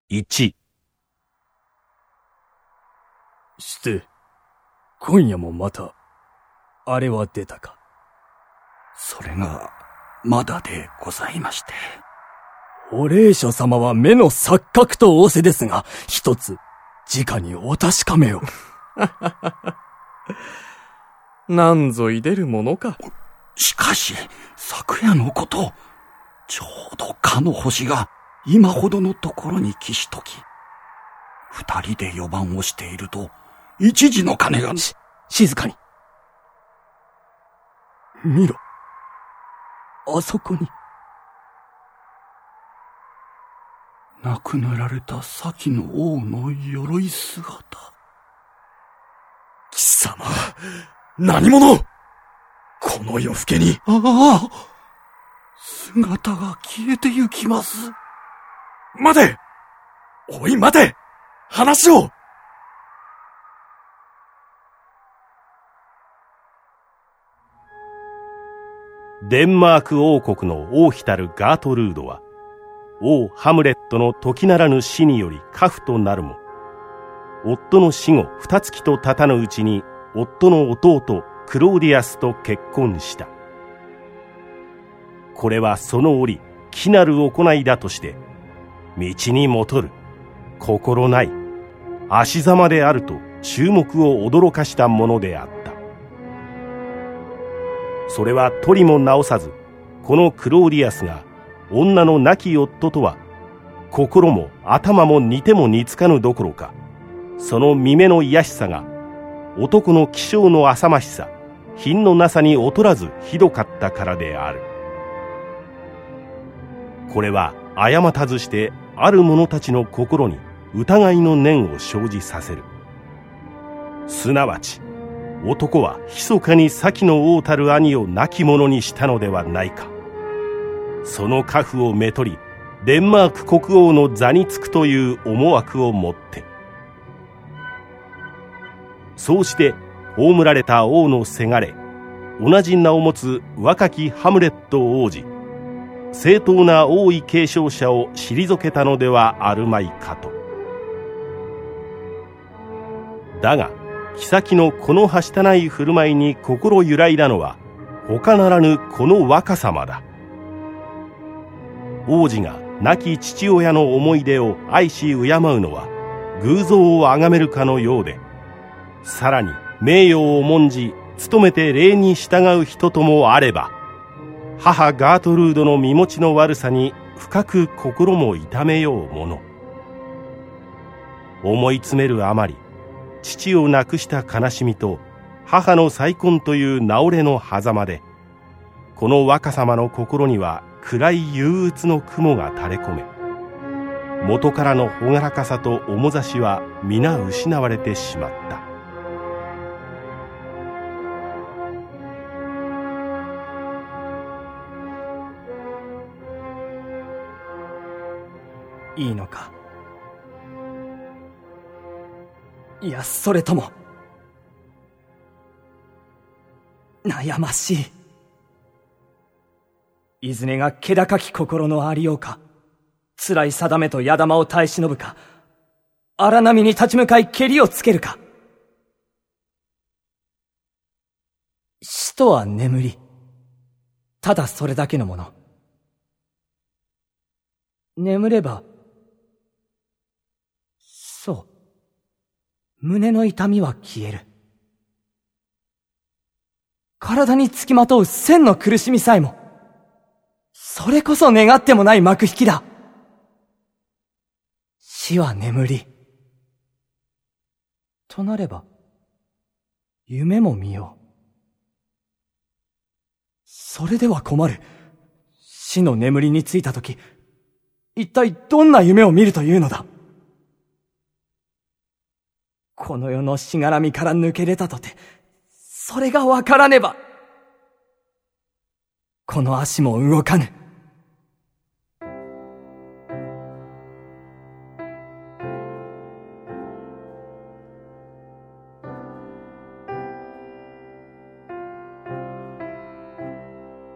1。 して、今夜もまた、あれは出たか。 それが、まだでございまして。 お霊所様は目の錯覚と仰せですが、一つ、直にお確かめを。 なんぞいでるものか。 しかし、昨夜のこと、ちょうどかの星が、今ほどのところに帰しとき、二人で4番をしていると、一時の鐘が。 静かに。見ろ。あそこに。 亡くなられた先の王の鎧姿。 貴様、何者？この夜更けに。 ああ、姿が消えてゆきます。 待て！おい待て！話を！ デンマーク王国の王妃たるガートルードは、王ハムレットの時ならぬ死により寡婦となるも、夫の死後2月と経たぬうちに夫の弟クローディアスと結婚した。これはその折奇なる行いだとして、道に戻る、心ない、足ざまであると注目を驚かしたものであった。それはとりも直さず、このクローディアスが女の亡き夫とは心も頭も似ても似つかぬどころか、その見目の卑しさが男の気性の浅ましさ、品のなさに劣らずひどかったからである。これは過たずしてある者たちの心に疑いの念を生じさせる。すなわち男は密かに先の王たる兄を亡き者にしたのではないか。その家父をめとり、デンマーク国王の座につくという思惑をもって、そうして葬られた王のせがれ、同じ名を持つ若きハムレット王子、正当な王位継承者を退けたのではあるまいかと。だが妃のこのはしたない振る舞いに心揺らいだのは他ならぬこの若さまだ。王子が亡き父親の思い出を愛し敬うのは偶像を崇めるかのようで、さらに名誉を重んじ努めて礼に従う人ともあれば、母ガートルードの身持ちの悪さに深く心も痛めようもの。思い詰めるあまり、父を亡くした悲しみと母の再婚という名折れの狭間で、この若さまの心には暗い憂鬱の雲が垂れ込め、元からの朗らかさと面差しは皆失われてしまった。 いいのか。いや、それとも悩ましい。いずれが気高き心のありようか、辛い定めと矢玉を耐え忍ぶか、荒波に立ち向かい蹴りをつけるか。死とは眠り、ただそれだけのもの。眠れば、そう、胸の痛みは消える。体につきまとう千の苦しみさえも、それこそ願ってもない幕引きだ。死は眠り。となれば、夢も見よう。それでは困る。死の眠りについたとき、一体どんな夢を見るというのだ。この世のしがらみから抜け出たとて、それがわからねば、この足も動かぬ。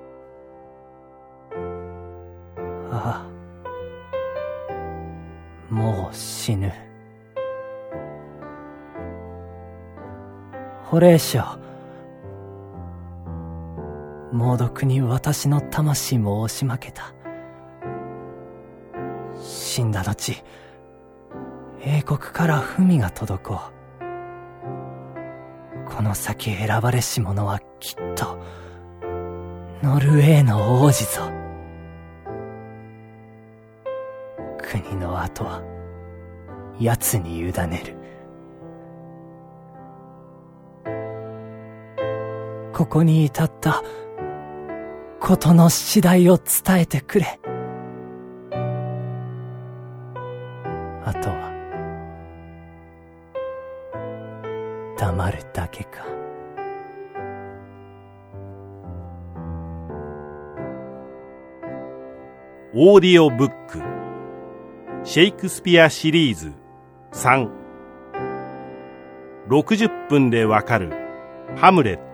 ああ、 もう死ぬ。ホレイショ、猛毒に私の魂も押し負けた。死んだ後、英国から文が届こう。この先選ばれし者はきっとノルウェーの王子ぞ。国の後は奴に委ねる。ここに至った事の次第を伝えてくれ。あとは黙るだけか。 オーディオブックシェイクスピアシリーズ3 60分でわかるハムレット。